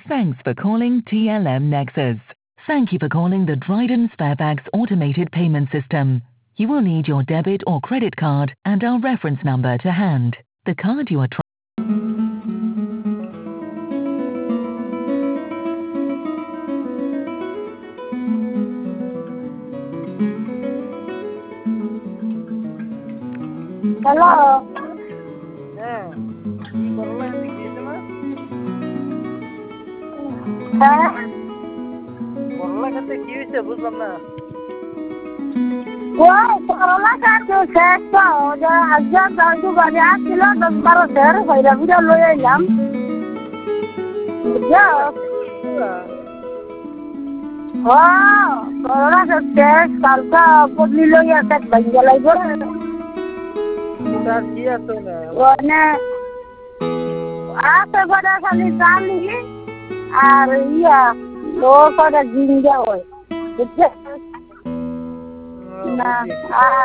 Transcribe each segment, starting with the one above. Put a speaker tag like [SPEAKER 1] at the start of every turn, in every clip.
[SPEAKER 1] Thanks for calling TLM Nexus. Thank you for calling the Dryden Sparebags automated payment system. You will need your debit or credit card and our reference number to hand. The card you are trying.
[SPEAKER 2] Hello.
[SPEAKER 3] হ্যাঁ, কি করলা এতে গিয়েছে না?
[SPEAKER 2] হ্যাঁ
[SPEAKER 3] করলা খেতে কি হয়েছে বুঝলাম না।
[SPEAKER 2] ওই করলা কাটু শেষ তো যে আজকে দাদু বাড়ি আসছিল 10-12 সের হইরা ভিড়া লই আইলাম বুঝছো করলা শেষ কালকা বদলি লই আসে ভাঙ্গা লাগবে
[SPEAKER 3] তার কি আছে না?
[SPEAKER 2] ওনে আছে বড় খালি জানি আর ইয়া ও করে জিঙ্গা হয় বুঝছো না আর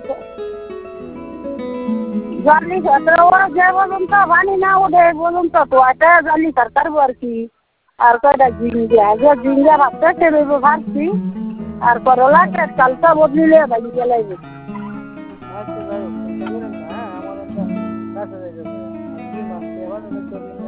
[SPEAKER 2] জালি সরকার ওরা যে পর্যন্ত পানি না ওঠে পর্যন্ত তো এটা জালি সরকার আর কি আর কয়টা জিঙ্গা ভাবতে সেরইব ভাবছি আর করলা কালকা বদলিলে ভাঙ্গা লাগবে
[SPEAKER 3] আচ্ছা যাই হোক, চিন্তা করেন না, হ্যাঁ? আমার একটা কাছে যাইতে হবে। আমি মাছ এবার আমি চলে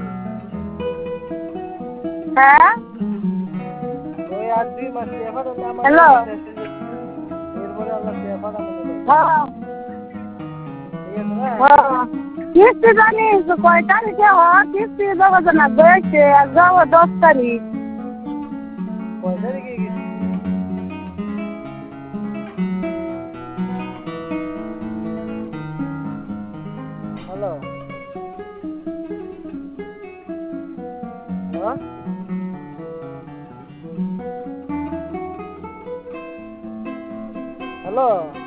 [SPEAKER 2] হ্যাঁ
[SPEAKER 3] ওই আর 2 মাস এবার হলে আমার
[SPEAKER 2] হ্যালো
[SPEAKER 3] এরপরে আল্লাহ এবার আমি
[SPEAKER 2] হ্যাঁ
[SPEAKER 3] ঠিক আছে না?
[SPEAKER 2] কিস্তি জানিস কয় তারিখে হয় কিস্তি দেবো না বেশি আর যাবো 10 তারিখ
[SPEAKER 3] কয় তারিখে গেছি? হ্যালো হ্যাঁ হ্যালো